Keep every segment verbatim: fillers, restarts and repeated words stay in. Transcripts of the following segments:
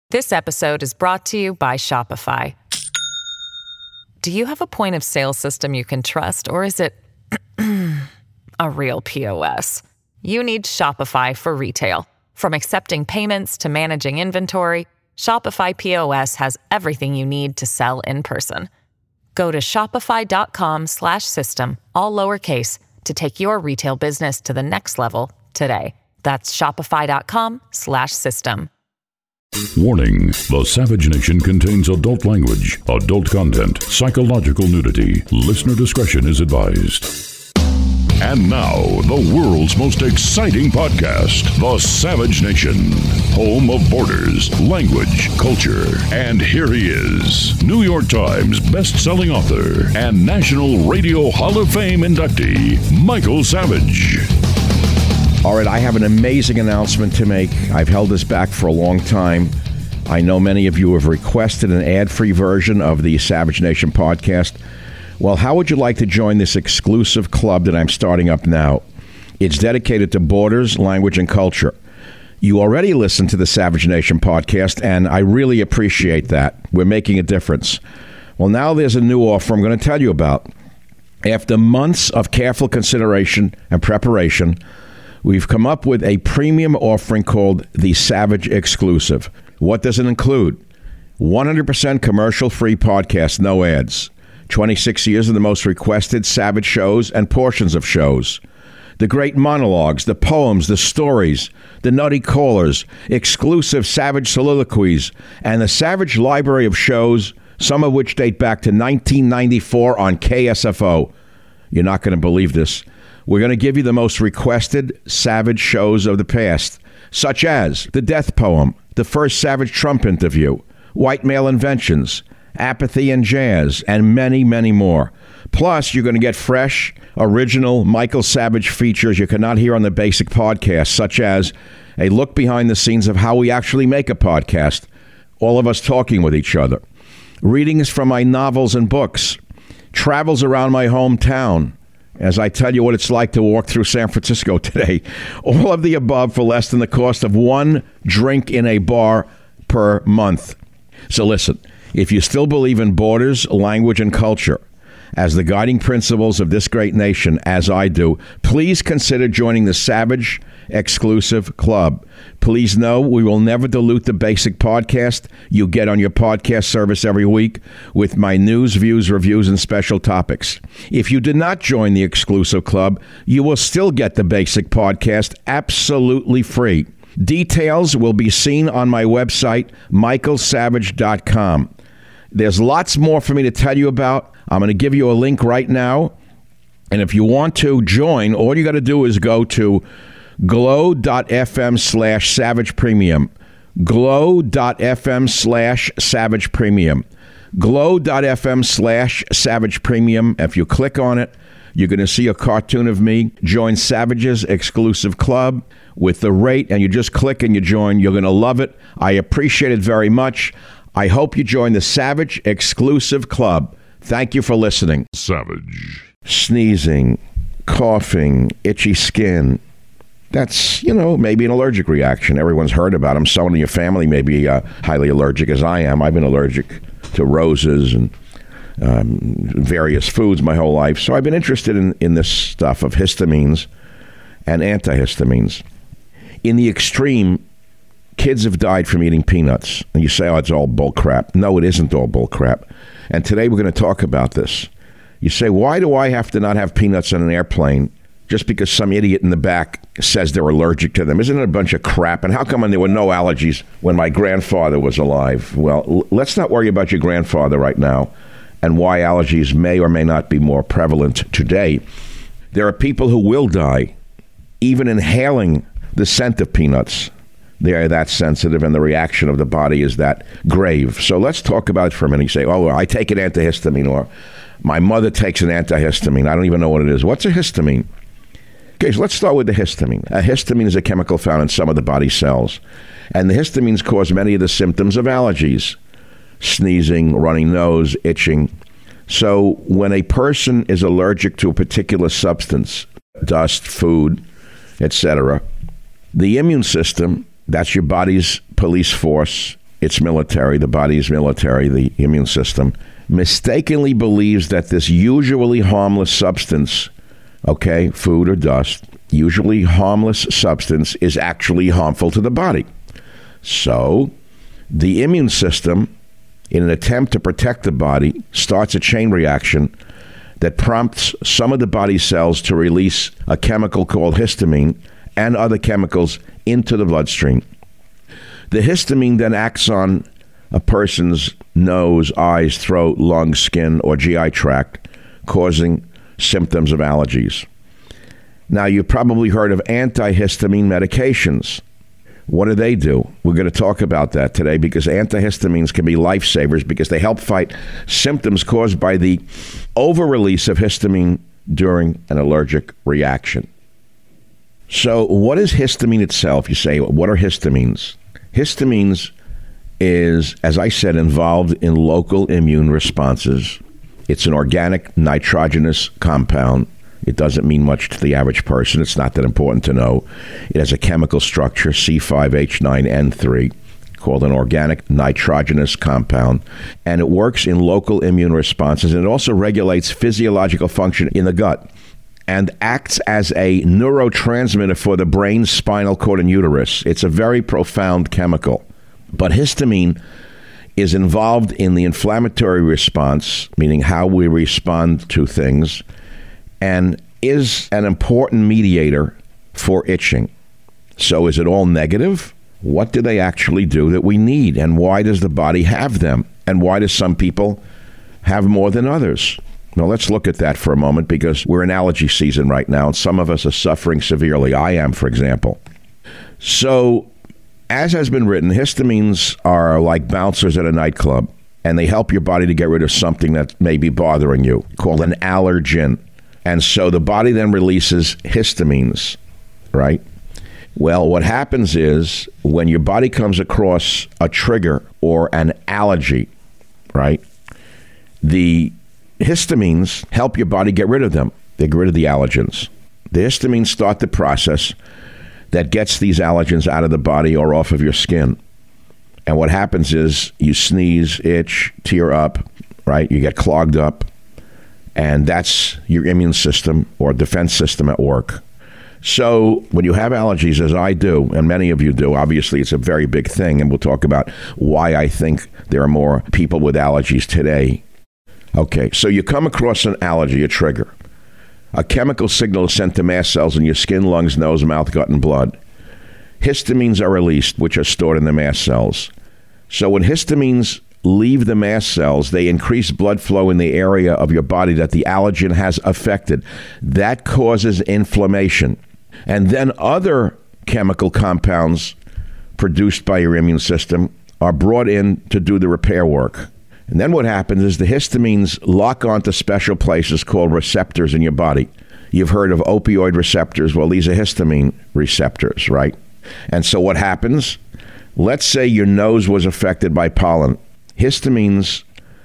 This episode is brought to you by Shopify. Do you have a point of sale system you can trust, or is it a real P O S? You need Shopify for retail. From accepting payments to managing inventory, Shopify P O S has everything you need to sell in person. Go to shopify.com slash system, all lowercase, to take your retail business to the next level today. That's shopify.com slash system. Warning, the Savage Nation contains adult language, adult content, psychological nudity. Listener discretion is advised. And now, the world's most exciting podcast, The Savage Nation, home of borders, language, culture. And here he is, New York Times best-selling author and National Radio Hall of Fame inductee, Michael Savage. All right, I have an amazing announcement to make. I've held this back for a long time. I know many of you have requested an ad-free version of the Savage Nation podcast. Well, how would you like to join this exclusive club that I'm starting up now? It's dedicated to borders, language, and culture. You already listen to the Savage Nation podcast, and I really appreciate that. We're making a difference. Well, now there's a new offer I'm going to tell you about. After months of careful consideration and preparation, we've come up with a premium offering called the Savage Exclusive. What does it include? one hundred percent commercial-free podcast, no ads. twenty-six years of the most requested Savage shows and portions of shows. The great monologues, the poems, the stories, the nutty callers, exclusive Savage soliloquies, and the Savage library of shows, some of which date back to nineteen ninety-four on K S F O. You're not going to believe this. We're going to give you the most requested Savage shows of the past, such as The Death Poem, The First Savage Trump Interview, White Male Inventions, Apathy and Jazz, and many, many more. Plus, you're going to get fresh, original Michael Savage features you cannot hear on the basic podcast, such as a look behind the scenes of how we actually make a podcast, all of us talking with each other, readings from my novels and books, travels around my hometown, as I tell you what it's like to walk through San Francisco today. All of the above for less than the cost of one drink in a bar per month. So listen, if you still believe in borders, language, and culture as the guiding principles of this great nation, as I do, please consider joining the Savage Exclusive Club. Please know we will never dilute the basic podcast you get on your podcast service every week with my news, views, reviews, and special topics. If you did not join the exclusive club, you will still get the basic podcast absolutely free. Details will be seen on my website, michael savage dot com. There's lots more for me to tell you about. I'm going to give you a link right now. And if you want to join, all you got to do is go to glow.fm slash savage premium. glow.fm slash savage premium. glow.fm slash savage premium. If you click on it, you're going to see a cartoon of me. Join Savage's exclusive club with the rate, and you just click and you join. You're going to love it. I appreciate it very much. I hope you join the Savage Exclusive Club. Thank you for listening. Savage. Sneezing, coughing, itchy skin. That's, you know, maybe an allergic reaction. Everyone's heard about them. Someone in your family may be uh, highly allergic, as I am. I've been allergic to roses and um, various foods my whole life. So I've been interested in, in this stuff of histamines and antihistamines. In the extreme, kids have died from eating peanuts. And you say, oh, it's all bull crap. No, it isn't all bull crap. And today we're going to talk about this. You say, why do I have to not have peanuts on an airplane just because some idiot in the back says they're allergic to them? Isn't it a bunch of crap? And how come there were no allergies when my grandfather was alive? Well, l- let's not worry about your grandfather right now and why allergies may or may not be more prevalent today. There are people who will die even inhaling the scent of peanuts. They are that sensitive, and the reaction of the body is that grave. So let's talk about it for a minute. You say, oh, I take an antihistamine, or my mother takes an antihistamine. I don't even know what it is. What's a histamine? Okay, so let's start with the histamine. A histamine is a chemical found in some of the body cells. And the histamines cause many of the symptoms of allergies. Sneezing, runny nose, itching. So when a person is allergic to a particular substance, dust, food, et cetera, the immune system, that's your body's police force, its military, the body's military, the immune system, mistakenly believes that this usually harmless substance, okay, food or dust, usually harmless substance is actually harmful to the body. So the immune system, in an attempt to protect the body, starts a chain reaction that prompts some of the body cells to release a chemical called histamine and other chemicals into the bloodstream. The histamine then acts on a person's nose, eyes, throat, lungs, skin, or G I tract, causing symptoms of allergies. Now, you've probably heard of antihistamine medications. What do they do? We're going to talk about that today because antihistamines can be lifesavers because they help fight symptoms caused by the over-release of histamine during an allergic reaction. So what is histamine itself? You say, what are histamines? Histamines is, as I said, involved in local immune responses. It's an organic nitrogenous compound. It doesn't mean much to the average person. It's not that important to know. It has a chemical structure, C five H nine N three, called an organic nitrogenous compound, and it works in local immune responses, and it also regulates physiological function in the gut and acts as a neurotransmitter for the brain, spinal cord, and uterus. It's a very profound chemical. But histamine is involved in the inflammatory response, meaning how we respond to things, and is an important mediator for itching. So is it all negative? What do they actually do that we need? And why does the body have them? And why do some people have more than others? Now, let's look at that for a moment because we're in allergy season right now, and some of us are suffering severely. I am, for example. So, as has been written, histamines are like bouncers at a nightclub, and they help your body to get rid of something that may be bothering you, called an allergen. And so the body then releases histamines, right? Well, what happens is when your body comes across a trigger or an allergy, right, the histamines help your body get rid of them. They get rid of the allergens. The histamines start the process that gets these allergens out of the body or off of your skin. And what happens is you sneeze, itch, tear up, right? You get clogged up. And that's your immune system or defense system at work. So when you have allergies, as I do, and many of you do, obviously it's a very big thing, and we'll talk about why I think there are more people with allergies today. Okay, so you come across an allergy, a trigger. A chemical signal is sent to mast cells in your skin, lungs, nose, mouth, gut, and blood. Histamines are released, which are stored in the mast cells. So when histamines leave the mast cells, they increase blood flow in the area of your body that the allergen has affected. That causes inflammation. And then other chemical compounds produced by your immune system are brought in to do the repair work. And then what happens is the histamines lock onto special places called receptors in your body. You've heard of opioid receptors. Well, these are histamine receptors, right? And so what happens? Let's say your nose was affected by pollen. Histamines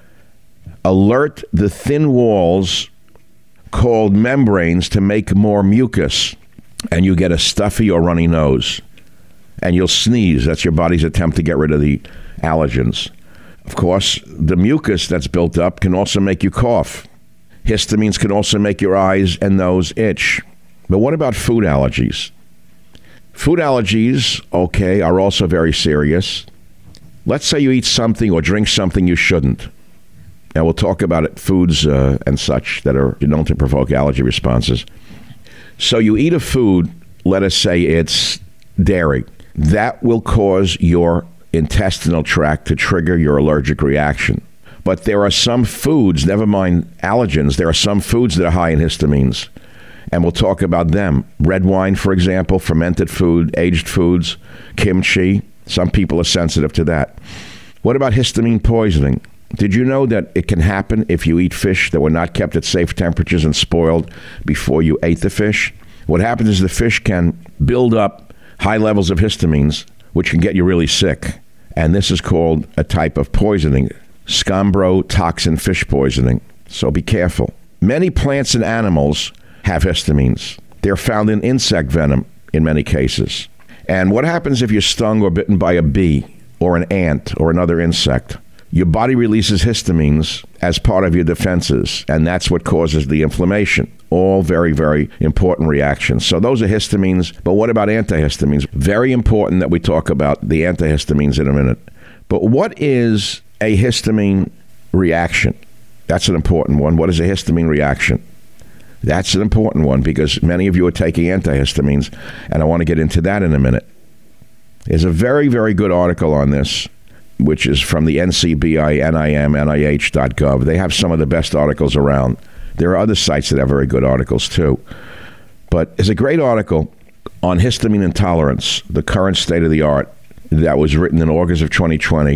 alert the thin walls called membranes to make more mucus, and you get a stuffy or runny nose. And you'll sneeze. That's your body's attempt to get rid of the allergens. Of course, the mucus that's built up can also make you cough. Histamines can also make your eyes and nose itch. But what about food allergies? Food allergies, okay, are also very serious. Let's say you eat something or drink something you shouldn't. And we'll talk about it, foods uh, and such that are known to provoke allergy responses. So you eat a food, let us say it's dairy. That will cause your intestinal tract to trigger your allergic reaction. But there are some foods, never mind allergens, there are some foods that are high in histamines. And we'll talk about them. Red wine, for example, fermented food, aged foods, kimchi. Some people are sensitive to that. What about histamine poisoning? Did you know that it can happen if you eat fish that were not kept at safe temperatures and spoiled before you ate the fish? What happens is the fish can build up high levels of histamines, which can get you really sick. And this is called a type of poisoning, scombrotoxin fish poisoning. So be careful. Many plants and animals have histamines. They're found in insect venom in many cases. And what happens if you're stung or bitten by a bee or an ant or another insect, your body releases histamines as part of your defenses, and that's what causes the inflammation. All very, very important reactions. So those are histamines, but what about antihistamines? Very important that we talk about the antihistamines in a minute. But what is a histamine reaction? That's an important one. What is a histamine reaction? That's an important one because many of you are taking antihistamines, and I want to get into that in a minute. There's a very, very good article on this, which is from the N C B I, N I M, N I H dot gov. They have some of the best articles around. There are other sites that have very good articles, too. But there's a great article on histamine intolerance, the current state of the art, that was written in August of twenty twenty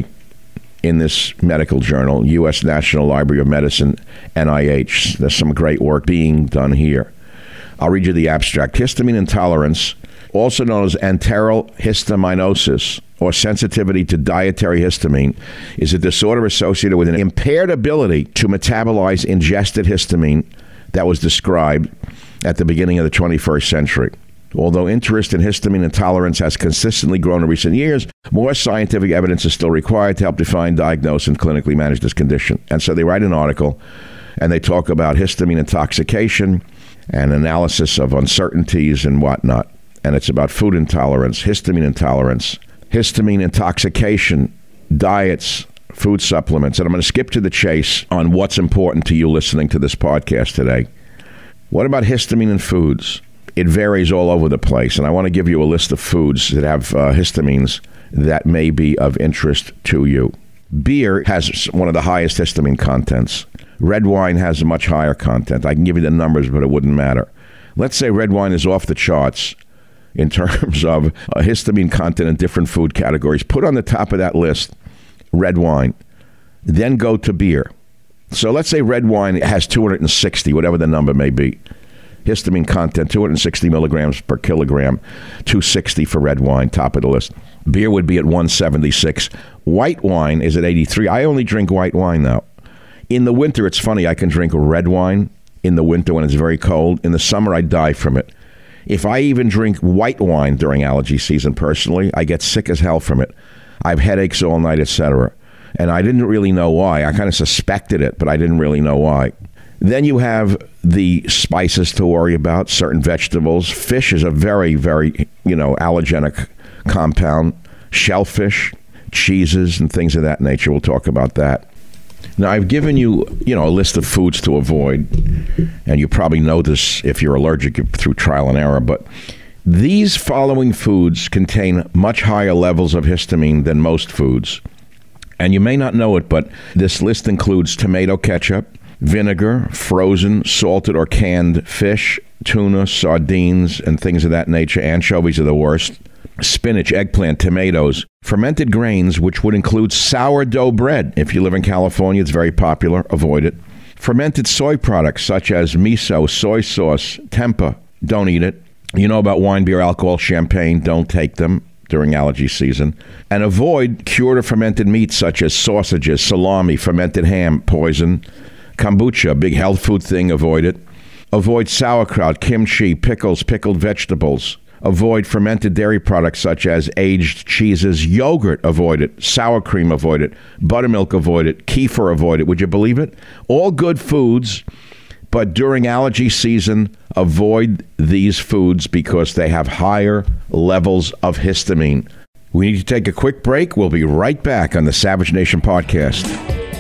in this medical journal, U S National Library of Medicine, N I H. There's some great work being done here. I'll read you the abstract. Histamine intolerance, also known as enteral histaminosis, or sensitivity to dietary histamine, is a disorder associated with an impaired ability to metabolize ingested histamine that was described at the beginning of the twenty-first century. Although interest in histamine intolerance has consistently grown in recent years, more scientific evidence is still required to help define, diagnose, and clinically manage this condition. And so they write an article, and they talk about histamine intoxication and analysis of uncertainties and whatnot. And it's about food intolerance, histamine intolerance, histamine intoxication, diets, food supplements. And I'm going to skip to the chase on what's important to you listening to this podcast today. What about histamine in foods? It varies all over the place, and I want to give you a list of foods that have uh, histamines that may be of interest to you. Beer has one of the highest histamine contents. Red wine has a much higher content. I can give you the numbers, but it wouldn't matter. Let's say red wine is off the charts in terms of a histamine content in different food categories. Put on the top of that list red wine, then go to beer. So let's say red wine has two hundred sixty, whatever the number may be. Histamine content, two hundred sixty milligrams per kilogram, two hundred sixty for red wine, top of the list. Beer would be at one hundred seventy-six. White wine is at eighty-three. I only drink white wine now. In the winter, it's funny, I can drink red wine in the winter when it's very cold. In the summer, I die from it. If I even drink white wine during allergy season, personally, I get sick as hell from it. I have headaches all night, et cetera. And I didn't really know why. I kind of suspected it, but I didn't really know why. Then you have the spices to worry about, certain vegetables. Fish is a very, very, you know, allergenic compound. Shellfish, cheeses, and things of that nature. We'll talk about that. Now, I've given you, you know, a list of foods to avoid, and you probably know this if you're allergic through trial and error, but these following foods contain much higher levels of histamine than most foods. And you may not know it, but this list includes tomato ketchup, vinegar, frozen, salted, or canned fish, tuna, sardines, and things of that nature. Anchovies are the worst. Spinach, eggplant, tomatoes, fermented grains, which would include sourdough bread. If you live in California, it's very popular. Avoid it. Fermented soy products such as miso, soy sauce, tempeh. Don't eat it. You know about wine, beer, alcohol, champagne. Don't take them during allergy season. And avoid cured or fermented meats such as sausages, salami, fermented ham, poison. Kombucha, big health food thing, avoid it. Avoid sauerkraut, kimchi, pickles, pickled vegetables. Avoid fermented dairy products such as aged cheeses. Yogurt, avoid it. Sour cream, avoid it. Buttermilk, avoid it. Kefir, avoid it. Would you believe it? All good foods, but during allergy season, avoid these foods because they have higher levels of histamine. We need to take a quick break. We'll be right back on the Savage Nation podcast.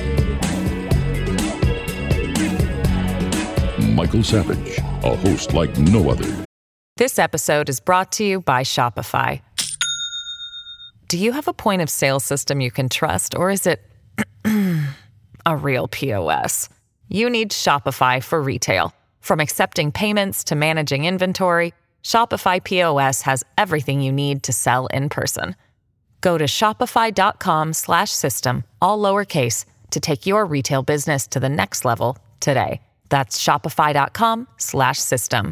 Michael Savage, a host like no other. This episode is brought to you by Shopify. Do you have a point of sale system you can trust, or is it a real P O S? You need Shopify for retail. From accepting payments to managing inventory, Shopify P O S has everything you need to sell in person. Go to shopify.com slash system, all lowercase, to take your retail business to the next level today. That's shopify.com slash system.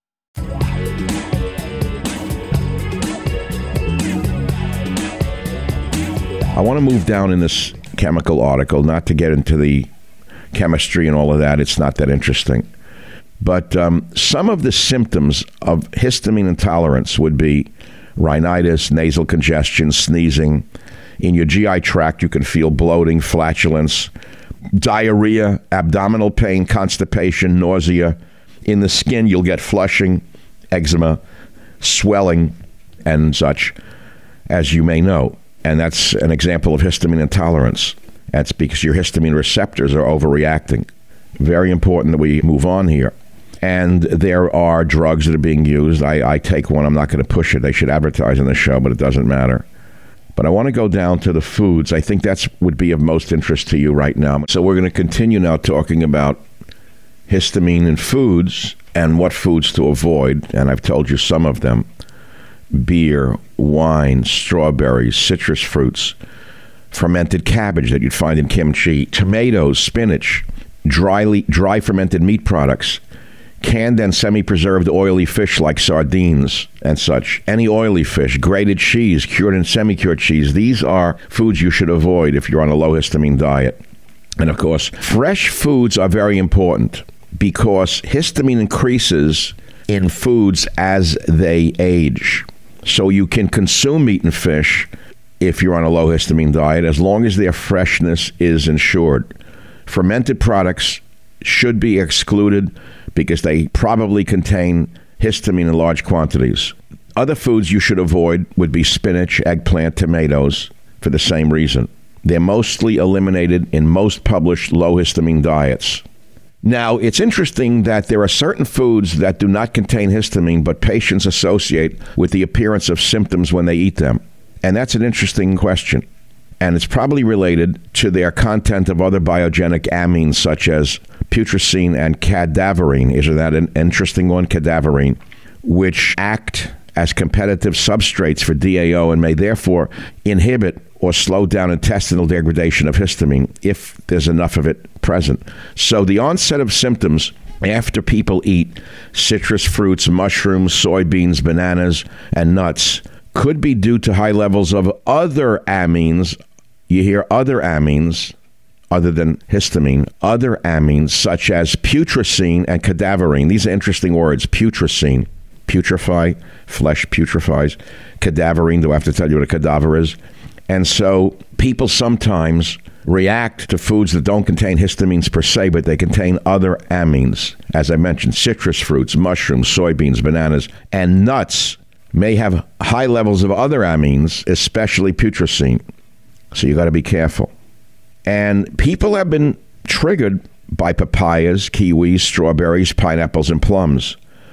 I want to move down in this chemical article, not to get into the chemistry and all of that. It's not that interesting. But um, some of the symptoms of histamine intolerance would be rhinitis, nasal congestion, sneezing, In your G I tract, you can feel bloating, flatulence, diarrhea, abdominal pain, constipation, nausea. In the skin, you'll get flushing, eczema, swelling, and such, as you may know. And that's an example of histamine intolerance. That's because your histamine receptors are overreacting. Very important that we move on here. And there are drugs that are being used. I, I take one. I'm not going to push it. They should advertise on the show, but it doesn't matter. But I want to go down to the foods. I think that's would be of most interest to you right now. So we're going to continue now talking about histamine in foods and what foods to avoid. And I've told you some of them. Beer, wine, strawberries, citrus fruits, fermented cabbage that you'd find in kimchi, tomatoes, spinach, dry, dry fermented meat products, canned and semi-preserved oily fish like sardines and such, any oily fish, grated cheese, cured and semi-cured cheese. These are foods you should avoid if you're on a low histamine diet. And of course, fresh foods are very important because histamine increases in foods as they age. So you can consume meat and fish if you're on a low histamine diet as long as their freshness is ensured. Fermented products should be excluded because they probably contain histamine in large quantities. Other foods you should avoid would be spinach, eggplant, tomatoes for the same reason. They're mostly eliminated in most published low histamine diets. Now, it's interesting that there are certain foods that do not contain histamine, but patients associate with the appearance of symptoms when they eat them. And that's an interesting question. And it's probably related to their content of other biogenic amines, such as putrescine and cadaverine. Isn't that an interesting one? Cadaverine, which act as competitive substrates for D A O and may therefore inhibit or slow down intestinal degradation of histamine if there's enough of it present. So the onset of symptoms after people eat citrus fruits, mushrooms, soybeans, bananas, and nuts could be due to high levels of other amines. You hear other amines other than histamine, other amines such as putrescine and cadaverine. These are interesting words. Putrescine, putrefy, flesh putrefies. Cadaverine, do I have to tell you what a cadaver is? And so people sometimes react to foods that don't contain histamines per se, but they contain other amines. As I mentioned, citrus fruits, mushrooms, soybeans, bananas, and nuts may have high levels of other amines, especially putrescine. So you got to be careful. And people have been triggered by papayas, kiwis, strawberries, pineapples, and plums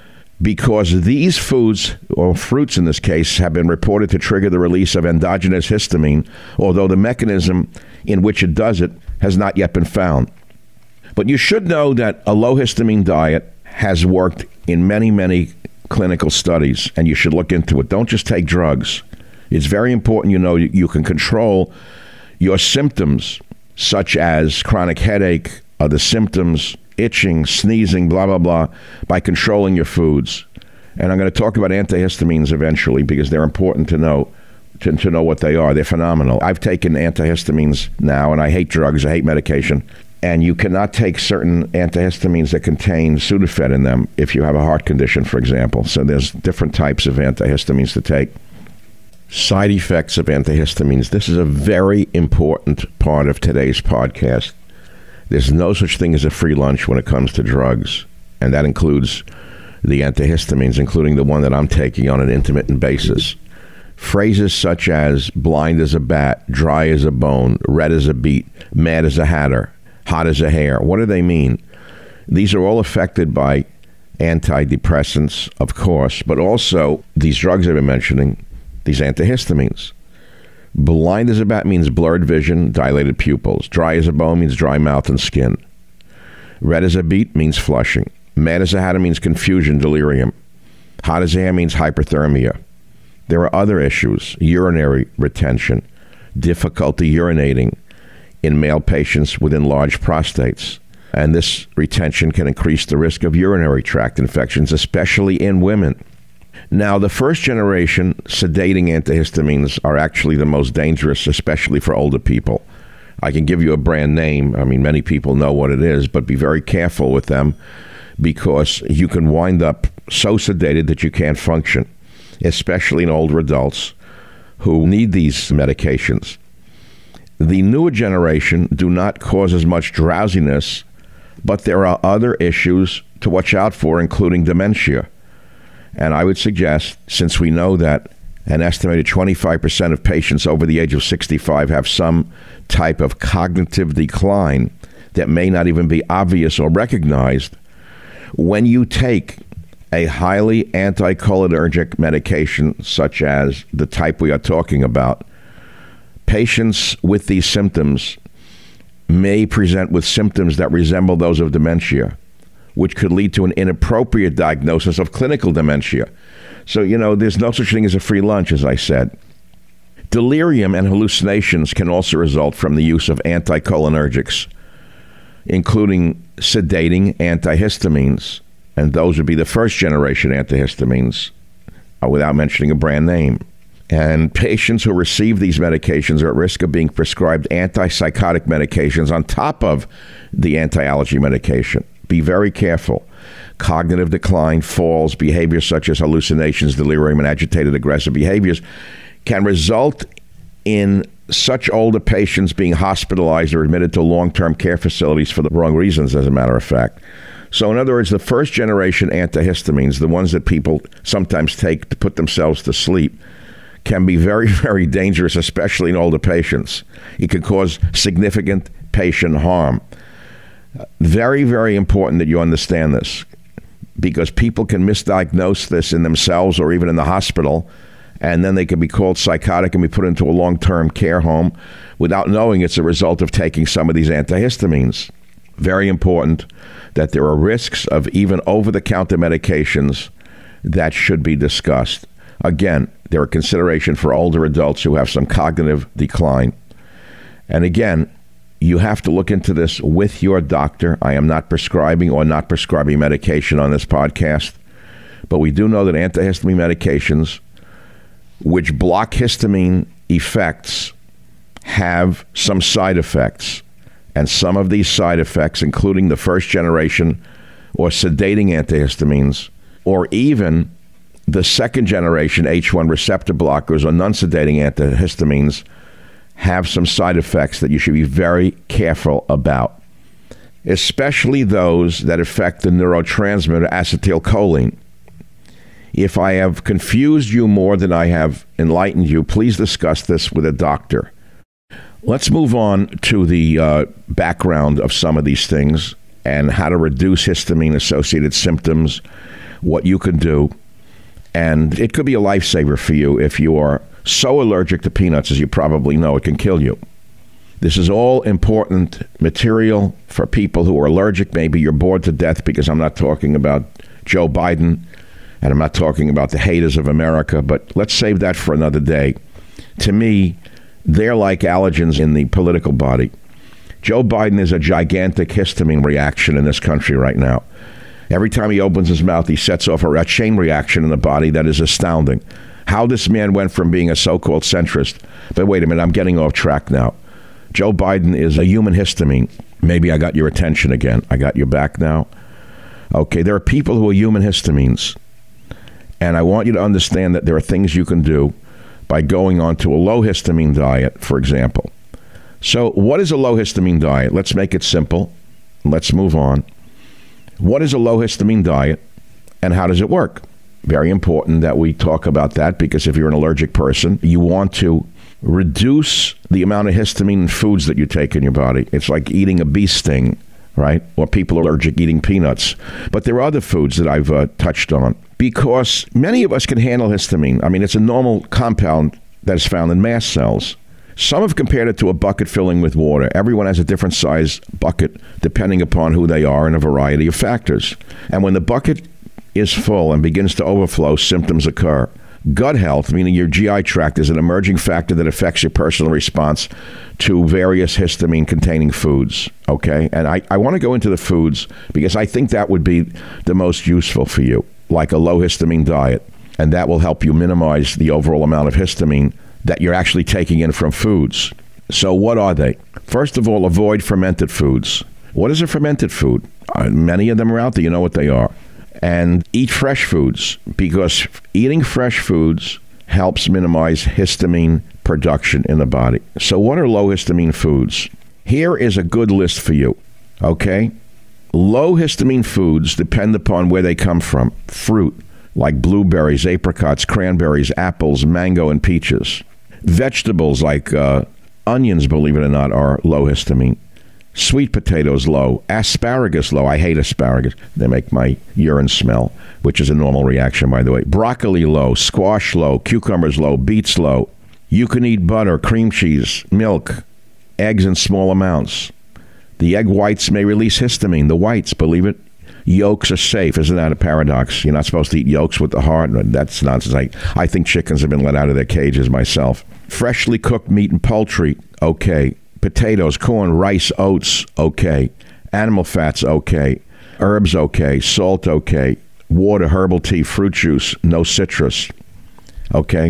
because these foods, or fruits in this case, have been reported to trigger the release of endogenous histamine, although the mechanism in which it does it has not yet been found. But you should know that a low histamine diet has worked in many, many clinical studies, and you should look into it. Don't just take drugs. It's very important you know you can control your symptoms, such as chronic headache, other symptoms, itching, sneezing, blah, blah, blah, by controlling your foods. And I'm going to talk about antihistamines eventually because they're important to know, to, to know what they are. They're phenomenal. I've taken antihistamines now, and I hate drugs. I hate medication. And you cannot take certain antihistamines that contain Sudafed in them if you have a heart condition, for example. So there's different types of antihistamines to take. Side effects of antihistamines. This is a very important part of today's podcast. There's no such thing as a free lunch when it comes to drugs, and that includes the antihistamines, including the one that I'm taking on an intermittent basis. Phrases such as blind as a bat, dry as a bone, red as a beet, mad as a hatter, hot as a hare. What do they mean? These are all affected by antidepressants, of course, but also these drugs I've been mentioning, these antihistamines. Blind as a bat means blurred vision, dilated pupils. Dry as a bone means dry mouth and skin. Red as a beet means flushing. Mad as a hatter means confusion, delirium. Hot as a hare means hyperthermia. There are other issues, urinary retention, difficulty urinating in male patients with enlarged prostates. And this retention can increase the risk of urinary tract infections, especially in women. Now, the first generation sedating antihistamines are actually the most dangerous, especially for older people. I can give you a brand name. I mean, many people know what it is, but be very careful with them because you can wind up so sedated that you can't function, especially in older adults who need these medications. The newer generation do not cause as much drowsiness, but there are other issues to watch out for, including dementia. And I would suggest, since we know that an estimated twenty-five percent of patients over the age of sixty-five have some type of cognitive decline that may not even be obvious or recognized, when you take a highly anticholinergic medication, such as the type we are talking about, patients with these symptoms may present with symptoms that resemble those of dementia, which could lead to an inappropriate diagnosis of clinical dementia. So, you know, there's no such thing as a free lunch, as I said. Delirium and hallucinations can also result from the use of anticholinergics, including sedating antihistamines, and those would be the first generation antihistamines, uh, without mentioning a brand name. And patients who receive these medications are at risk of being prescribed antipsychotic medications on top of the anti-allergy medication. Be very careful. Cognitive decline, falls, behaviors such as hallucinations, delirium, and agitated aggressive behaviors can result in such older patients being hospitalized or admitted to long-term care facilities for the wrong reasons, as a matter of fact. So in other words, the first generation antihistamines, the ones that people sometimes take to put themselves to sleep, can be very, very dangerous, especially in older patients. It can cause significant patient harm. Very, very important that you understand this, because people can misdiagnose this in themselves or even in the hospital, and then they can be called psychotic and be put into a long-term care home without knowing it's a result of taking some of these antihistamines. Very important that there are risks of even over-the-counter medications that should be discussed. Again, they're a consideration for older adults who have some cognitive decline. And again, you have to look into this with your doctor. I am not prescribing or not prescribing medication on this podcast, but we do know that antihistamine medications, which block histamine effects, have some side effects. And some of these side effects, including the first generation or sedating antihistamines, or even the second generation H one receptor blockers or non-sedating antihistamines, have some side effects that you should be very careful about, especially those that affect the neurotransmitter acetylcholine. If I have confused you more than I have enlightened you, please discuss this with a doctor. Let's move on to the uh, background of some of these things and how to reduce histamine-associated symptoms, what you can do. And it could be a lifesaver for you if you are so allergic to peanuts, as you probably know, it can kill you. This is all important material for people who are allergic. Maybe you're bored to death, because I'm not talking about Joe Biden, and I'm not talking about the haters of America, but let's save that for another day. To me, they're like allergens in the political body. Joe Biden is a gigantic histamine reaction in this country right now. Every time he opens his mouth, he sets off a, a chain reaction in the body that is astounding. How this man went from being a so-called centrist, but wait a minute, I'm getting off track now. Joe Biden is a human histamine. Maybe I got your attention again. I got your back now. Okay, there are people who are human histamines. And I want you to understand that there are things you can do by going on to a low histamine diet, for example. So what is a low histamine diet? Let's make it simple. Let's move on. What is a low histamine diet, and how does it work? Very important that we talk about that, because if you're an allergic person, you want to reduce the amount of histamine in foods that you take in your body. It's like eating a bee sting, right? Or people are allergic eating peanuts. But there are other foods that I've uh, touched on, because many of us can handle histamine. I mean, it's a normal compound that is found in mast cells. Some have compared it to a bucket filling with water. Everyone has a different size bucket depending upon who they are and a variety of factors. And when the bucket is full and begins to overflow, symptoms occur. Gut health, meaning your G I tract, is an emerging factor that affects your personal response to various histamine-containing foods, okay? And I, I want to go into the foods because I think that would be the most useful for you, like a low histamine diet, and that will help you minimize the overall amount of histamine that you're actually taking in from foods. So what are they? First of all, avoid fermented foods. What is a fermented food? Uh, many of them are out there. You know what they are. And eat fresh foods, because eating fresh foods helps minimize histamine production in the body. So what are low histamine foods? Here is a good list for you, okay? Low histamine foods depend upon where they come from. Fruit, like blueberries, apricots, cranberries, apples, mango, and peaches. Vegetables like uh, onions, believe it or not, are low histamine. Sweet potatoes, low. Asparagus, low. I hate asparagus. They make my urine smell, which is a normal reaction, by the way. Broccoli, low. Squash, low. Cucumbers, low. Beets, low. You can eat butter, cream cheese, milk, eggs in small amounts. The egg whites may release histamine. The whites, believe it, yolks are safe. Isn't that a paradox? You're not supposed to eat yolks with the heart. That's nonsense. I, I think chickens have been let out of their cages myself. Freshly cooked meat and poultry, okay. Potatoes, corn, rice, oats, okay. Animal fats, okay. Herbs, okay. Salt, okay. Water, herbal tea, fruit juice, no citrus, okay.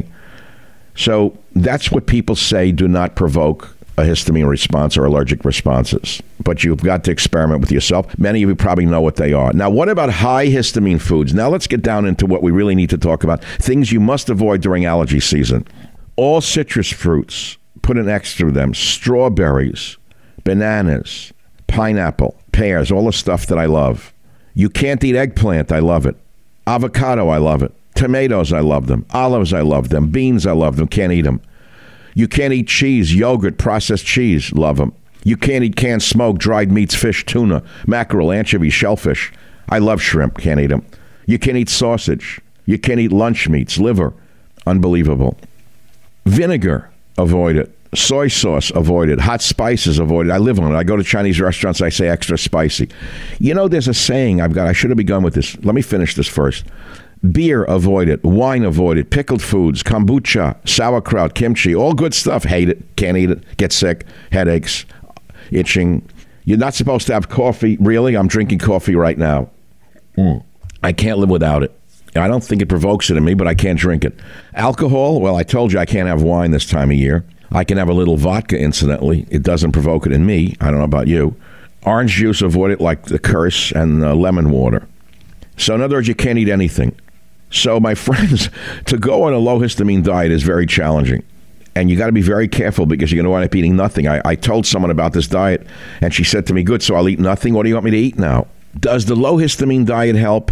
So that's what people say do not provoke a histamine response or allergic responses. But you've got to experiment with yourself. Many of you probably know what they are. Now, what about high histamine foods? Now, let's get down into what we really need to talk about. Things you must avoid during allergy season. All citrus fruits, put an X through them. Strawberries, bananas, pineapple, pears, all the stuff that I love. You can't eat eggplant. I love it. Avocado, I love it. Tomatoes, I love them. Olives, I love them. Beans, I love them. Can't eat them. You can't eat cheese, yogurt, processed cheese. Love them. You can't eat canned smoked, dried meats, fish, tuna, mackerel, anchovy, shellfish. I love shrimp. Can't eat them. You can't eat sausage. You can't eat lunch meats, liver. Unbelievable. Vinegar, avoid it. Soy sauce, avoid it. Hot spices, avoid it. I live on it. I go to Chinese restaurants, I say extra spicy. You know, there's a saying I've got. I should have begun with this. Let me finish this first. Beer, avoid it. Wine, avoid it. Pickled foods, kombucha, sauerkraut, kimchi, all good stuff. Hate it. Can't eat it. Get sick. Headaches. Itching. You're not supposed to have coffee. Really? I'm drinking coffee right now. Mm. I can't live without it. I don't think it provokes it in me, but I can't drink it. Alcohol, well, I told you I can't have wine this time of year. I can have a little vodka, incidentally. It doesn't provoke it in me. I don't know about you. Orange juice, avoid it, like the curse, and uh, lemon water. So in other words, you can't eat anything. So my friends, to go on a low histamine diet is very challenging. And you got to be very careful because you're going to wind up eating nothing. I, I told someone about this diet, and she said to me, good, so I'll eat nothing? What do you want me to eat now? Does the low histamine diet help?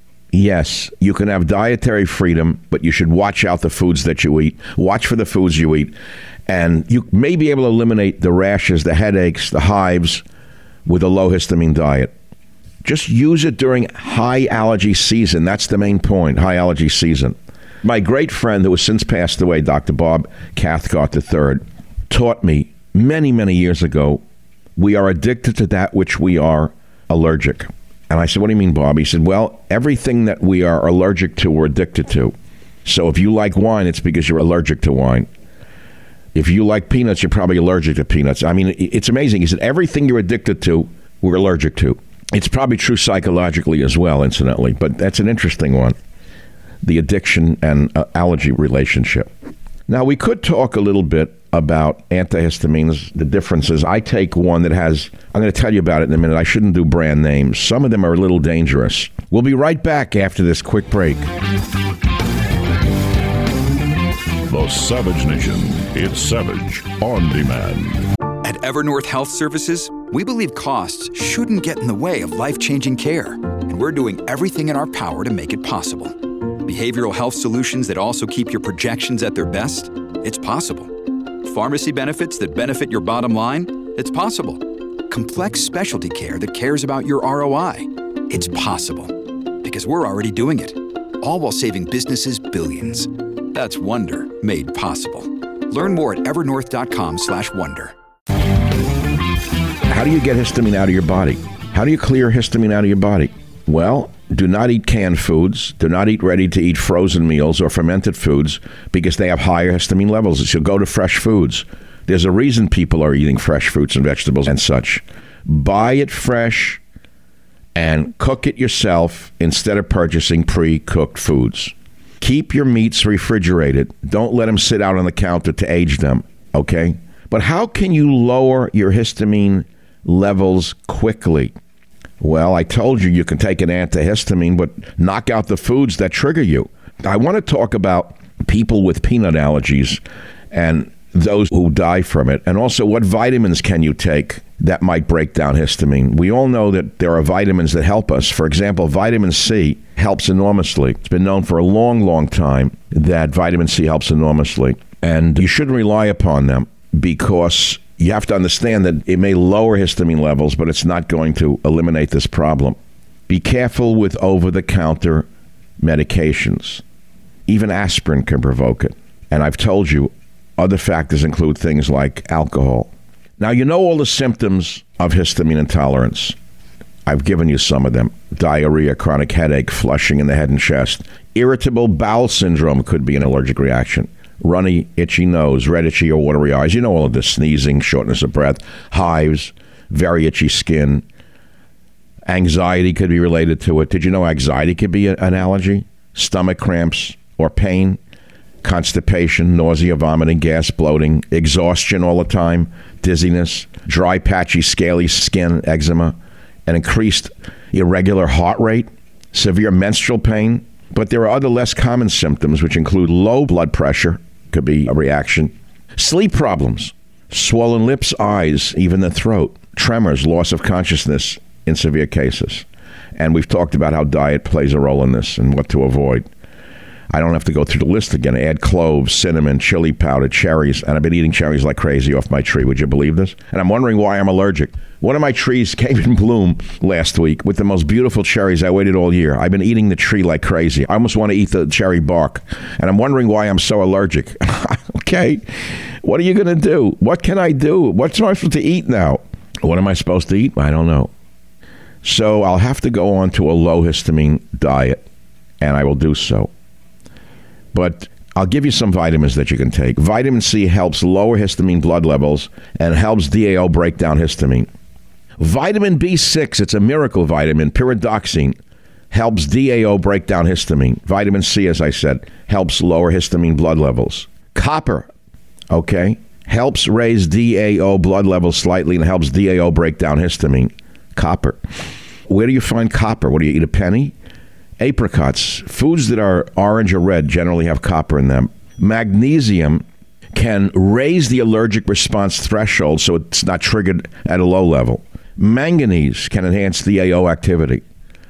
Yes. You can have dietary freedom, but you should watch out the foods that you eat. Watch for the foods you eat. And you may be able to eliminate the rashes, the headaches, the hives with a low histamine diet. Just use it during high allergy season. That's the main point, high allergy season. My great friend who has since passed away, Doctor Bob Cathcart the third, taught me many, many years ago, we are addicted to that which we are allergic. And I said, what do you mean, Bob? He said, well, everything that we are allergic to, we're addicted to. So if you like wine, it's because you're allergic to wine. If you like peanuts, you're probably allergic to peanuts. I mean, it's amazing. He said, everything you're addicted to, we're allergic to. It's probably true psychologically as well, incidentally, but that's an interesting one, the addiction and uh, allergy relationship. Now, we could talk a little bit about antihistamines, the differences. I take one that has, I'm going to tell you about it in a minute. I shouldn't do brand names. Some of them are a little dangerous. We'll be right back after this quick break. The Savage Nation. It's Savage on Demand. At Evernorth Health Services, we believe costs shouldn't get in the way of life-changing care, and we're doing everything in our power to make it possible. Behavioral health solutions that also keep your projections at their best? It's possible. Pharmacy benefits that benefit your bottom line? It's possible. Complex specialty care that cares about your R O I? It's possible. Because we're already doing it. All while saving businesses billions. That's Wonder made possible. Learn more at evernorth.com slash wonder. How do you get histamine out of your body? How do you clear histamine out of your body? Well, do not eat canned foods. Do not eat ready-to-eat frozen meals or fermented foods because they have higher histamine levels. So go to fresh foods. There's a reason people are eating fresh fruits and vegetables and such. Buy it fresh and cook it yourself instead of purchasing pre-cooked foods. Keep your meats refrigerated. Don't let them sit out on the counter to age them, okay? But how can you lower your histamine levels quickly? Well, I told you you can take an antihistamine, but knock out the foods that trigger you. I want to talk about people with peanut allergies and those who die from it. And also, what vitamins can you take that might break down histamine? We all know that there are vitamins that help us. For example, vitamin C helps enormously. It's been known for a long, long time that vitamin C helps enormously. And you shouldn't rely upon them because you have to understand that it may lower histamine levels, but it's not going to eliminate this problem. Be careful with over-the-counter medications. Even aspirin can provoke it. And I've told you, other factors include things like alcohol. Now, you know all the symptoms of histamine intolerance. I've given you some of them. Diarrhea, chronic headache, flushing in the head and chest. Irritable bowel syndrome could be an allergic reaction. Runny, itchy nose, red, itchy, or watery eyes. You know all of this. Sneezing, shortness of breath, hives, very itchy skin. Anxiety could be related to it. Did you know anxiety could be a, an allergy? Stomach cramps or pain. Constipation, nausea, vomiting, gas, bloating, exhaustion all the time, dizziness, dry, patchy, scaly skin, eczema, an increased irregular heart rate, severe menstrual pain. But there are other less common symptoms, which include low blood pressure, could be a reaction, sleep problems, swollen lips, eyes, even the throat, tremors, loss of consciousness in severe cases. And we've talked about how diet plays a role in this and what to avoid. I don't have to go through the list again. Add cloves, cinnamon, chili powder, cherries. And I've been eating cherries like crazy off my tree. Would you believe this? And I'm wondering why I'm allergic. One of my trees came in bloom last week with the most beautiful cherries. I waited all year. I've been eating the tree like crazy. I almost want to eat the cherry bark. And I'm wondering why I'm so allergic. Okay. What are you going to do? What can I do? What's am I supposed to eat now? What am I supposed to eat? I don't know. So I'll have to go on to a low histamine diet. And I will do so. But I'll give you some vitamins that you can take. Vitamin C helps lower histamine blood levels and helps D A O break down histamine. Vitamin B six, it's a miracle vitamin, pyridoxine, helps D A O break down histamine. Vitamin C, as I said, helps lower histamine blood levels. Copper, okay, helps raise D A O blood levels slightly and helps D A O break down histamine. Copper. Where do you find copper? What do you eat, a penny? Apricots, foods that are orange or red generally have copper in them. Magnesium can raise the allergic response threshold so it's not triggered at a low level. Manganese can enhance D A O activity.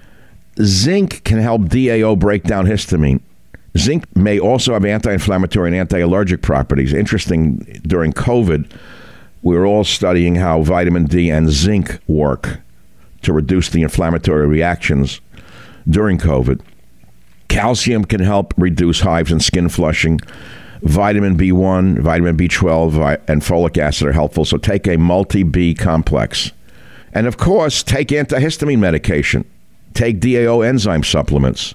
Zinc can help D A O break down histamine. Zinc may also have anti-inflammatory and anti-allergic properties. Interesting, during COVID, we were all studying how vitamin D and zinc work to reduce the inflammatory reactions during COVID. Calcium can help reduce hives and skin flushing. Vitamin B one, vitamin B twelve, and folic acid are helpful, so take a multi-B complex. And of course, take antihistamine medication. Take D A O enzyme supplements.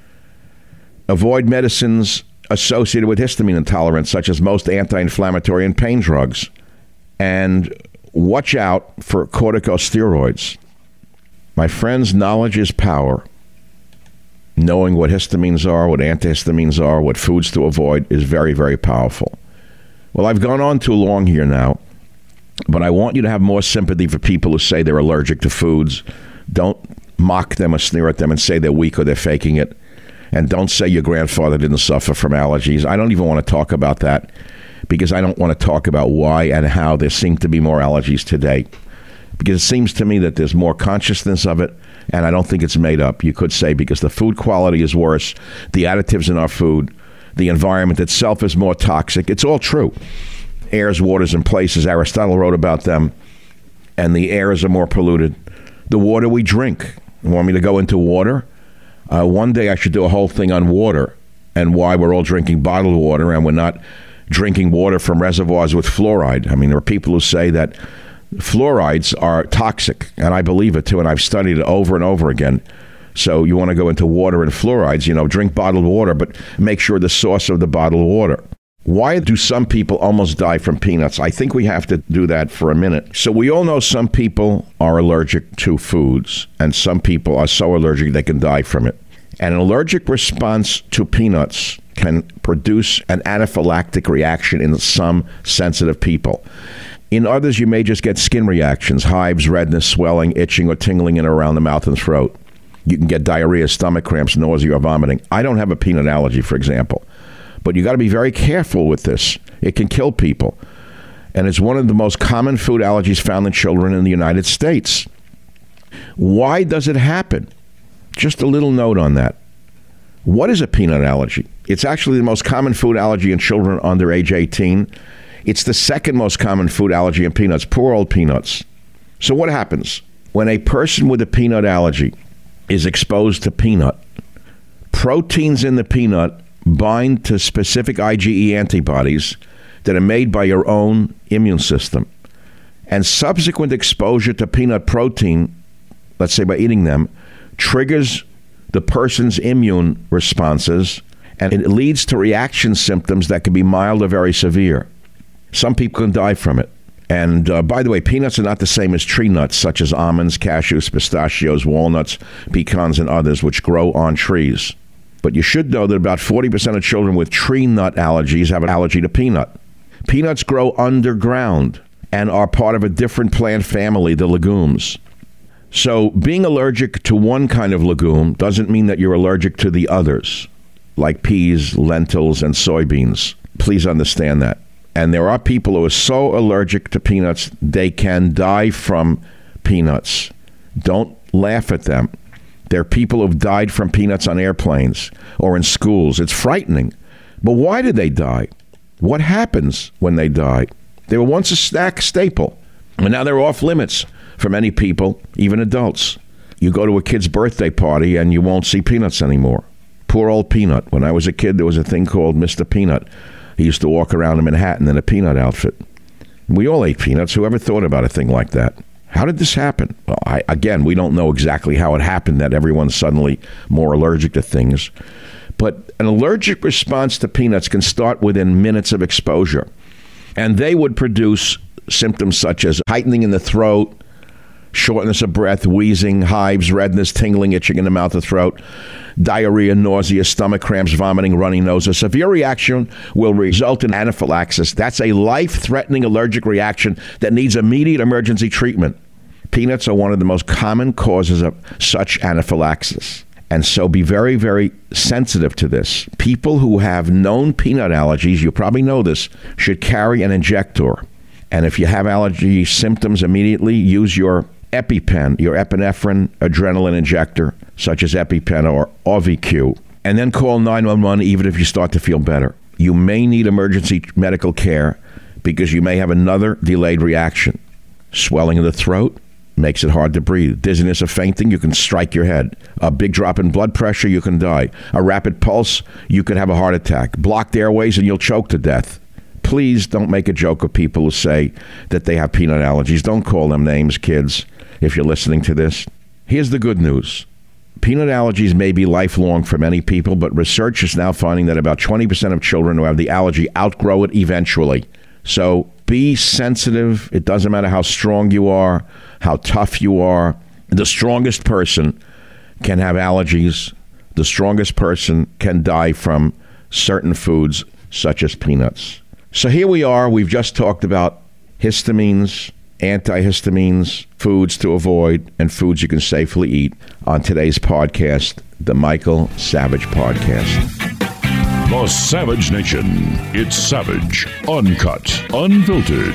Avoid medicines associated with histamine intolerance, such as most anti-inflammatory and pain drugs. And watch out for corticosteroids. My friends, knowledge is power. Knowing what histamines are, what antihistamines are, what foods to avoid is very, very powerful. Well, I've gone on too long here now, but I want you to have more sympathy for people who say they're allergic to foods. Don't mock them or sneer at them and say they're weak or they're faking it. And don't say your grandfather didn't suffer from allergies. I don't even want to talk about that because I don't want to talk about why and how there seem to be more allergies today. Because it seems to me that there's more consciousness of it, and I don't think it's made up. You could say because the food quality is worse, the additives in our food, the environment itself is more toxic. It's all true. Airs, waters, and places, Aristotle wrote about them, and the airs are more polluted. The water we drink. You want me to go into water? Uh, one day I should do a whole thing on water and why we're all drinking bottled water and we're not drinking water from reservoirs with fluoride. I mean, there are people who say that fluorides are toxic, and I believe it too, and I've studied it over and over again. So you want to go into water and fluorides, you know, drink bottled water, but make sure the source of the bottled water. Why do some people almost die from peanuts? I think we have to do that for a minute. So we all know some people are allergic to foods, and some people are so allergic they can die from it. And an allergic response to peanuts can produce an anaphylactic reaction in some sensitive people. In others, you may just get skin reactions, hives, redness, swelling, itching, or tingling in or around the mouth and throat. You can get diarrhea, stomach cramps, nausea, or vomiting. I don't have a peanut allergy, for example. But you got to be very careful with this It can kill people. And it's one of the most common food allergies found in children in the United States. Why does it happen? Just a little note on that. What is a peanut allergy? It's actually the most common food allergy in children under age eighteen. It's the second most common food allergy in peanuts. Poor old peanuts. So what happens when a person with a peanut allergy is exposed to peanut? Proteins in the peanut bind to specific IgE antibodies that are made by your own immune system. And subsequent exposure to peanut protein, let's say by eating them, triggers the person's immune responses, and it leads to reaction symptoms that can be mild or very severe. Some people can die from it. And uh, by the way, peanuts are not the same as tree nuts, such as almonds, cashews, pistachios, walnuts, pecans, and others, which grow on trees. But you should know that about forty percent of children with tree nut allergies have an allergy to peanut. Peanuts grow underground and are part of a different plant family, the legumes. So being allergic to one kind of legume doesn't mean that you're allergic to the others, like peas, lentils, and soybeans. Please understand that. And there are people who are so allergic to peanuts, they can die from peanuts. Don't laugh at them. There are people who've died from peanuts on airplanes or in schools. It's frightening. But why did they die? What happens when they die? They were once a snack staple, and now they're off limits for many people, even adults. You go to a kid's birthday party and you won't see peanuts anymore. Poor old Peanut. When I was a kid, there was a thing called Mister Peanut. He used to walk around in Manhattan in a peanut outfit. We all ate peanuts. Whoever thought about a thing like that? How did this happen? Well, I, again, we don't know exactly how it happened that everyone's suddenly more allergic to things. But an allergic response to peanuts can start within minutes of exposure. And they would produce symptoms such as tightening in the throat, shortness of breath, wheezing, hives, redness, tingling, itching in the mouth or throat, diarrhea, nausea, stomach cramps, vomiting, runny nose. A severe reaction will result in anaphylaxis. That's a life-threatening allergic reaction that needs immediate emergency treatment. Peanuts are one of the most common causes of such anaphylaxis. And so be very, very sensitive to this. People who have known peanut allergies, you probably know this, should carry an injector. And if you have allergy symptoms immediately, use your EpiPen, your epinephrine adrenaline injector, such as EpiPen or Auvi-Q, and then call nine one one even if you start to feel better. You may need emergency medical care because you may have another delayed reaction. Swelling of the throat makes it hard to breathe. Dizziness or fainting, you can strike your head. A big drop in blood pressure, you can die. A rapid pulse, you could have a heart attack. Blocked airways, and you'll choke to death. Please don't make a joke of people who say that they have peanut allergies. Don't call them names, kids, if you're listening to this. Here's the good news. Peanut allergies may be lifelong for many people, but research is now finding that about twenty percent of children who have the allergy outgrow it eventually. So be sensitive. It doesn't matter how strong you are, how tough you are. The strongest person can have allergies. The strongest person can die from certain foods, such as peanuts. So here we are. We've just talked about histamines, antihistamines, foods to avoid, and foods you can safely eat on today's podcast, the Michael Savage Podcast. The Savage Nation. It's savage, uncut, unfiltered,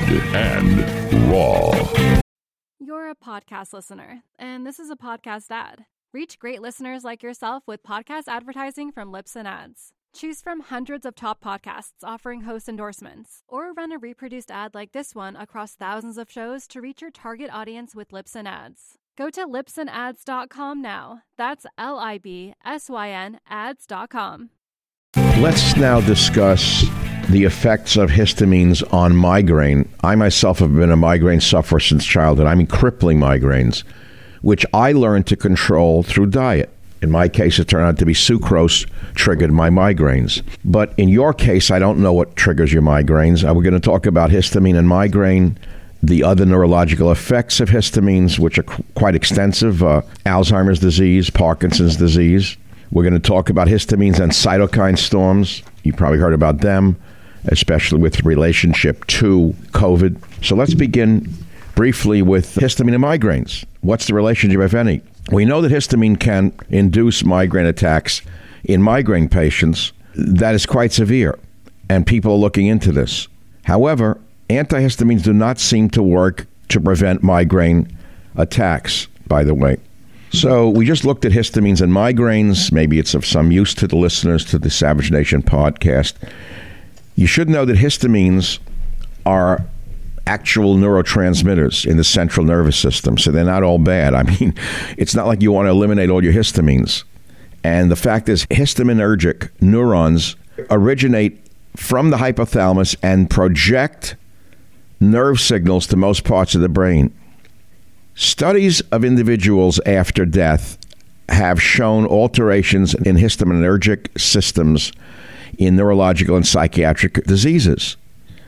and raw. You're a podcast listener, and this is a podcast ad. Reach great listeners like yourself with podcast advertising from Libsyn Ads. Choose from hundreds of top podcasts offering host endorsements, or run a reproduced ad like this one across thousands of shows to reach your target audience with Libsyn Ads. Go to libsyn ads dot com now. That's L I B S Y N ads dot com. Let's now discuss the effects of histamines on migraine. I myself have been a migraine sufferer since childhood. I mean crippling migraines, which I learned to control through diet. In my case, it turned out to be sucrose triggered my migraines. But in your case, I don't know what triggers your migraines. We're going to talk about histamine and migraine, the other neurological effects of histamines, which are qu- quite extensive, uh, Alzheimer's disease, Parkinson's disease. We're going to talk about histamines and cytokine storms. You probably heard about them, especially with relationship to COVID. So let's begin briefly with histamine and migraines. What's the relationship, if any? We know that histamine can induce migraine attacks in migraine patients. That is quite severe, and people are looking into this. However, antihistamines do not seem to work to prevent migraine attacks, by the way. So we just looked at histamines and migraines. Maybe it's of some use to the listeners to the Savage Nation podcast. You should know that histamines are actual neurotransmitters in the central nervous system, so they're not all bad. I mean, it's not like you want to eliminate all your histamines. And the fact is, histaminergic neurons originate from the hypothalamus and project nerve signals to most parts of the brain. Studies of individuals after death have shown alterations in histaminergic systems in neurological and psychiatric diseases.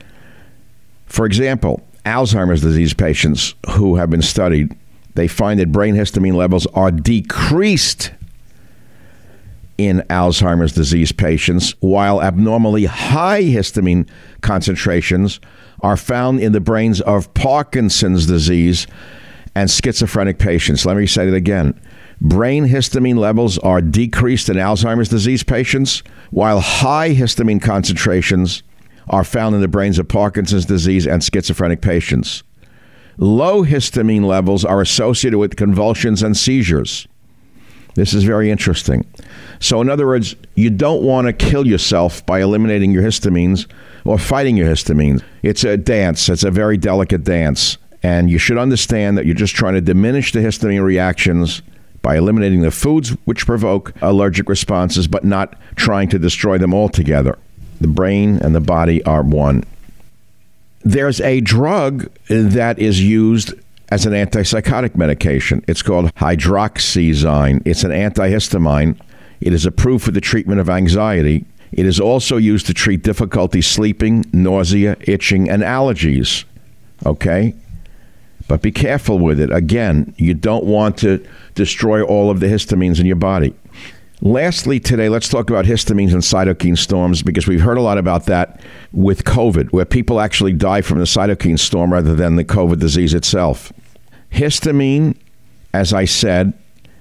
For example, Alzheimer's disease patients who have been studied, they find that brain histamine levels are decreased in Alzheimer's disease patients, while abnormally high histamine concentrations are found in the brains of Parkinson's disease and schizophrenic patients. Let me say it again. Brain histamine levels are decreased in Alzheimer's disease patients, while high histamine concentrations are found in the brains of Parkinson's disease and schizophrenic patients. Low histamine levels are associated with convulsions and seizures. This is very interesting. So in other words, you don't want to kill yourself by eliminating your histamines or fighting your histamines. It's a dance. It's a very delicate dance. And you should understand that you're just trying to diminish the histamine reactions by eliminating the foods which provoke allergic responses, but not trying to destroy them altogether. The brain and the body are one. There's a drug that is used as an antipsychotic medication. It's called hydroxyzine. It's an antihistamine. It is approved for the treatment of anxiety. It is also used to treat difficulty sleeping, nausea, itching, and allergies. Okay? But be careful with it. Again, you don't want to destroy all of the histamines in your body. Lastly, today, let's talk about histamines and cytokine storms, because we've heard a lot about that with COVID, where people actually die from the cytokine storm rather than the COVID disease itself. Histamine, as I said,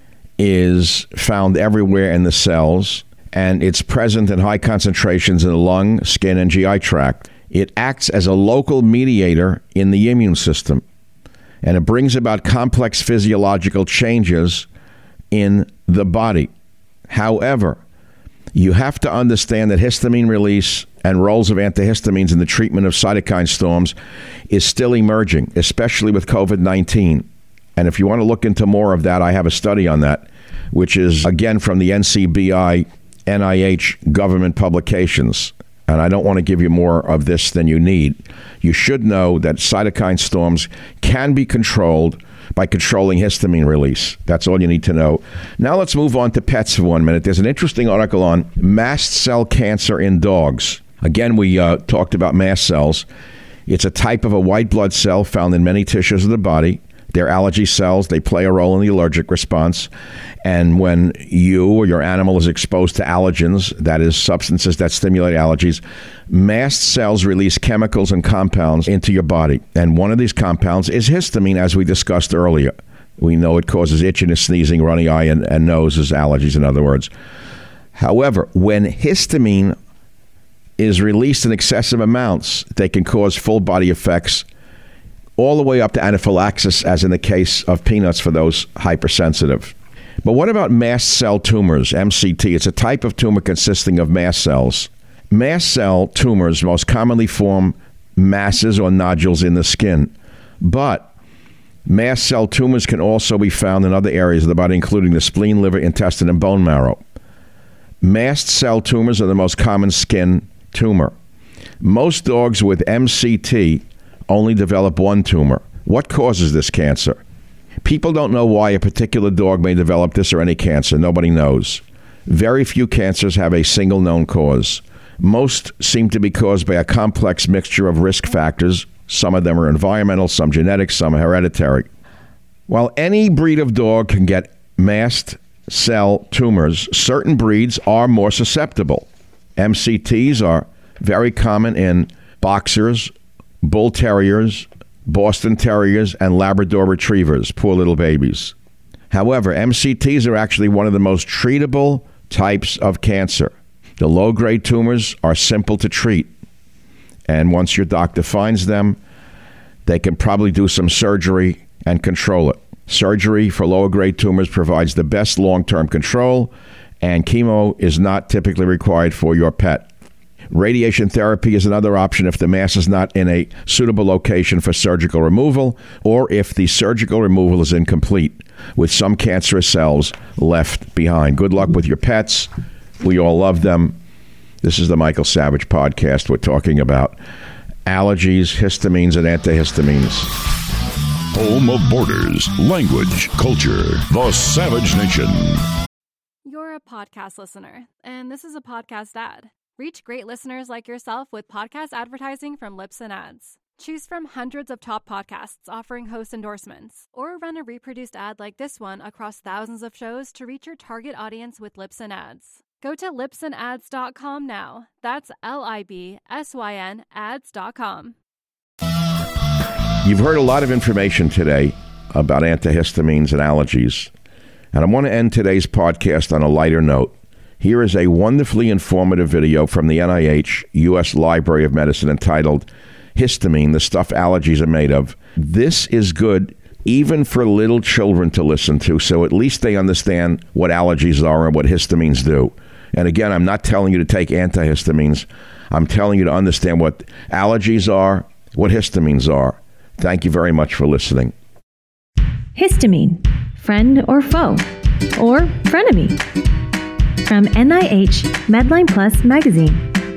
is found everywhere in the cells, and it's present in high concentrations in the lung, skin, and G I tract. It acts as a local mediator in the immune system, and it brings about complex physiological changes in the body. However, you have to understand that histamine release and roles of antihistamines in the treatment of cytokine storms is still emerging, especially with COVID nineteen. And if you want to look into more of that, I have a study on that, which is, again, from the N C B I, N I H government publications. And I don't want to give you more of this than you need. You should know that cytokine storms can be controlled by controlling histamine release. That's all you need to know. Now let's move on to pets for one minute. There's an interesting article on mast cell cancer in dogs. Again, we uh, talked about mast cells. It's a type of a white blood cell found in many tissues of the body. They're allergy cells. They play a role in the allergic response. And when you or your animal is exposed to allergens, that is substances that stimulate allergies, mast cells release chemicals and compounds into your body. And one of these compounds is histamine, as we discussed earlier. We know it causes itchiness, sneezing, runny eye, and, and nose as allergies, in other words. However, when histamine is released in excessive amounts, they can cause full body effects all the way up to anaphylaxis, as in the case of peanuts for those hypersensitive. But what about mast cell tumors, M C T? It's a type of tumor consisting of mast cells. Mast cell tumors most commonly form masses or nodules in the skin. But mast cell tumors can also be found in other areas of the body, including the spleen, liver, intestine, and bone marrow. Mast cell tumors are the most common skin tumor. Most dogs with M C T only develop one tumor. What causes this cancer? People don't know why a particular dog may develop this or any cancer. Nobody knows. Very few cancers have a single known cause. Most seem to be caused by a complex mixture of risk factors. Some of them are environmental, some genetic, some hereditary. While any breed of dog can get mast cell tumors, certain breeds are more susceptible. M C Ts are very common in boxers, bull terriers, Boston terriers, and Labrador retrievers, poor little babies. However, M C Ts are actually one of the most treatable types of cancer. The low-grade tumors are simple to treat, And once your doctor finds them, they can probably do some surgery and control it. Surgery for lower grade tumors provides the best long-term control, and chemo is not typically required for your pet. Radiation therapy is another option if the mass is not in a suitable location for surgical removal, or if the surgical removal is incomplete, with some cancerous cells left behind. Good luck with your pets. We all love them. This is the Michael Savage Podcast. We're talking about allergies, histamines, and antihistamines. Home of borders, language, culture, the Savage Nation. You're a podcast listener, and this is a podcast ad. Reach great listeners like yourself with podcast advertising from Libsyn Ads. Choose from hundreds of top podcasts offering host endorsements, or run a reproduced ad like this one across thousands of shows to reach your target audience with Libsyn Ads. Go to libsyn ads dot com now. That's L I B S Y N ads dot com. You've heard a lot of information today about antihistamines and allergies, and I want to end today's podcast on a lighter note. Here is a wonderfully informative video from the N I H U S Library of Medicine entitled Histamine, the Stuff Allergies Are Made Of. This is good even for little children to listen to, so at least they understand what allergies are and what histamines do. And again, I'm not telling you to take antihistamines. I'm telling you to understand what allergies are, what histamines are. Thank you very much for listening. Histamine, friend or foe, or frenemy. From N I H Medline Plus magazine.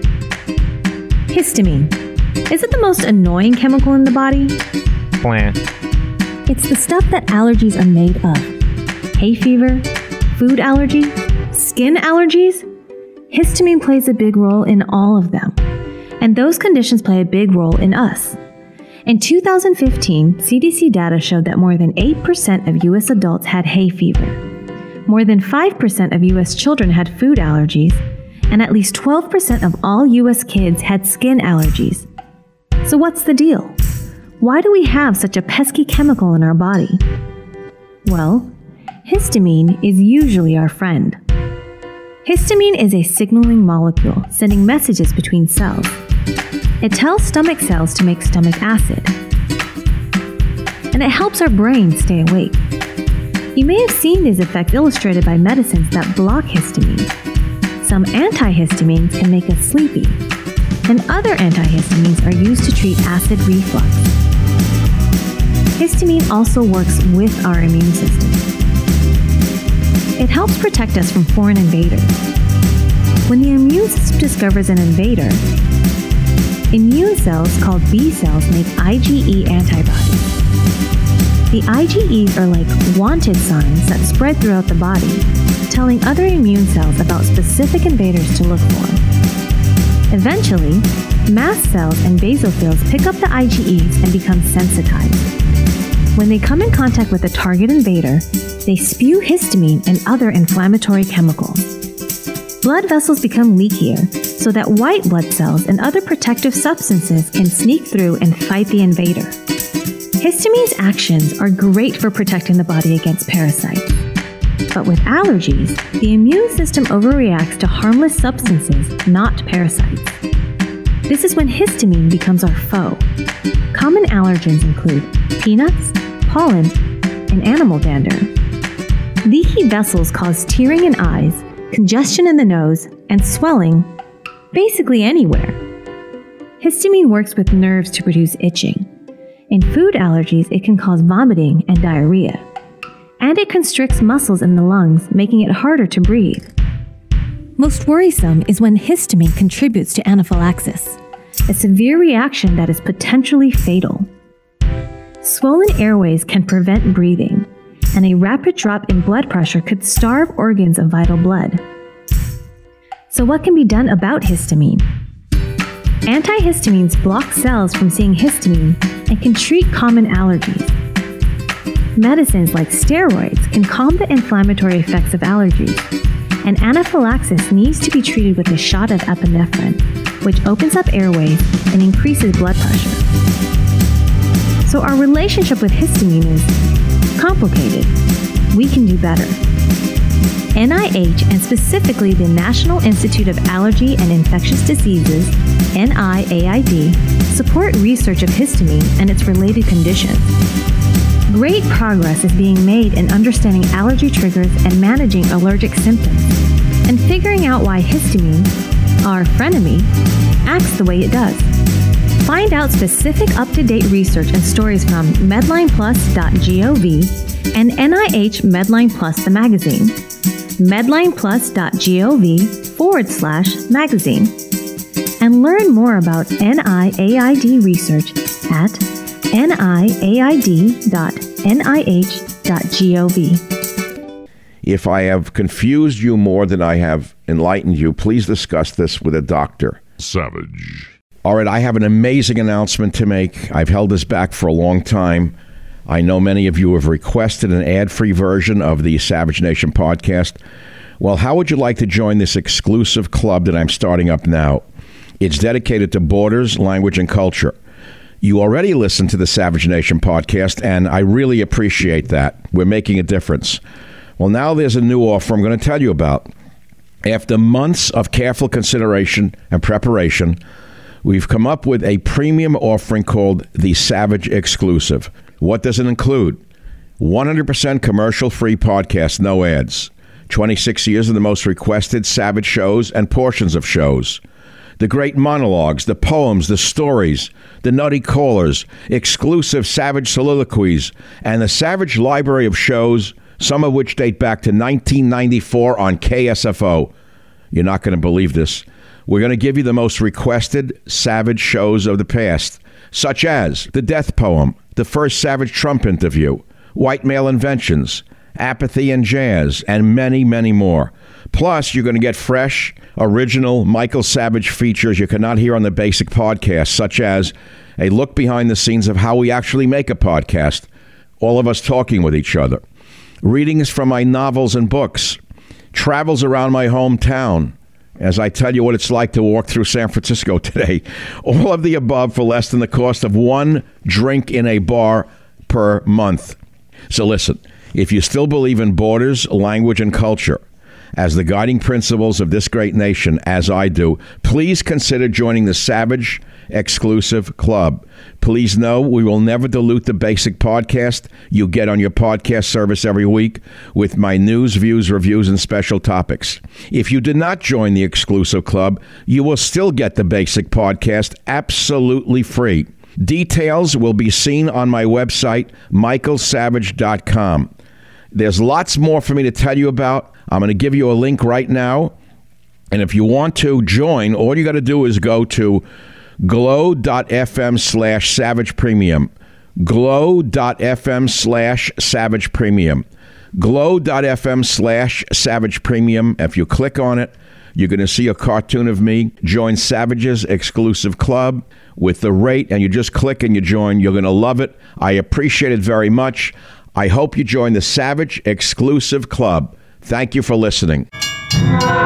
Histamine. Is it the most annoying chemical in the body? Plant. It's the stuff that allergies are made of. Hay fever, food allergy, skin allergies. Histamine plays a big role in all of them. And those conditions play a big role in us. In two thousand fifteen, C D C data showed that more than eight percent of U S adults had hay fever. More than five percent of U S children had food allergies, and at least twelve percent of all U S kids had skin allergies. So what's the deal? Why do we have such a pesky chemical in our body? Well, histamine is usually our friend. Histamine is a signaling molecule sending messages between cells. It tells stomach cells to make stomach acid, and it helps our brain stay awake. You may have seen this effect illustrated by medicines that block histamine. Some antihistamines can make us sleepy, and other antihistamines are used to treat acid reflux. Histamine also works with our immune system. It helps protect us from foreign invaders. When the immune system discovers an invader, immune cells called B cells make I G E antibodies. The I G Es are like wanted signs that spread throughout the body, telling other immune cells about specific invaders to look for. Eventually, mast cells and basophils pick up the I G Es and become sensitized. When they come in contact with a target invader, they spew histamine and other inflammatory chemicals. Blood vessels become leakier, so that white blood cells and other protective substances can sneak through and fight the invader. Histamine's actions are great for protecting the body against parasites. But with allergies, the immune system overreacts to harmless substances, not parasites. This is when histamine becomes our foe. Common allergens include peanuts, pollen, and animal dander. Leaky vessels cause tearing in eyes, congestion in the nose, and swelling, basically anywhere. Histamine works with nerves to produce itching. In food allergies, it can cause vomiting and diarrhea. And it constricts muscles in the lungs, making it harder to breathe. Most worrisome is when histamine contributes to anaphylaxis, a severe reaction that is potentially fatal. Swollen airways can prevent breathing, and a rapid drop in blood pressure could starve organs of vital blood. So what can be done about histamine? Antihistamines block cells from seeing histamine and can treat common allergies. Medicines like steroids can calm the inflammatory effects of allergies, and anaphylaxis needs to be treated with a shot of epinephrine, which opens up airways and increases blood pressure. So our relationship with histamine is complicated. We can do better. N I H, and specifically the National Institute of Allergy and Infectious Diseases, N I A I D, support research of histamine and its related conditions. Great progress is being made in understanding allergy triggers and managing allergic symptoms, and figuring out why histamine, our frenemy, acts the way it does. Find out specific up-to-date research and stories from medline plus dot gov and N I H Medline Plus, the magazine. medline plus dot gov forward slash magazine. And learn more about N I A I D research at N I A I D dot N I H dot gov. If I have confused you more than I have enlightened you, please discuss this with a doctor. Savage. All right, I have an amazing announcement to make. I've held this back for a long time. I know many of you have requested an ad-free version of the Savage Nation podcast. Well, how would you like to join this exclusive club that I'm starting up now? It's dedicated to borders, language, and culture. You already listen to the Savage Nation podcast, and I really appreciate that. We're making a difference. Well, now there's a new offer I'm going to tell you about. After months of careful consideration and preparation, we've come up with a premium offering called the Savage Exclusive. What does it include? one hundred percent commercial-free podcast, no ads. twenty-six years of the most requested Savage shows and portions of shows. The great monologues, the poems, the stories, the nutty callers, exclusive Savage soliloquies, and the Savage library of shows, some of which date back to nineteen ninety-four on K S F O. You're not going to believe this. We're going to give you the most requested Savage shows of the past, such as The Death Poem, the first Savage Trump interview, White Male Inventions, Apathy and Jazz, and many, many more. Plus, you're going to get fresh, original Michael Savage features you cannot hear on the basic podcast, such as a look behind the scenes of how we actually make a podcast, all of us talking with each other, readings from my novels and books, travels around my hometown, as I tell you what it's like to walk through San Francisco today. All of the above for less than the cost of one drink in a bar per month. So listen, if you still believe in borders, language, and culture as the guiding principles of this great nation, as I do, please consider joining the Savage Exclusive Club. Please know we will never dilute the basic podcast you get on your podcast service every week with my news, views, reviews, and special topics. If you did not join the exclusive club, you will still get the basic podcast absolutely free. Details will be seen on my website, michael savage dot com. There's lots more for me to tell you about. I'm going to give you a link right now. And if you want to join, all you got to do is go to glow.fm slash savage premium. glow.fm slash savage premium. glow.fm slash savage premium. If you click on it, you're going to see a cartoon of me. Join Savage's exclusive club with the rate, and you just click and you join. You're going to love it. I appreciate it very much. I hope you join the Savage Exclusive Club. Thank you for listening.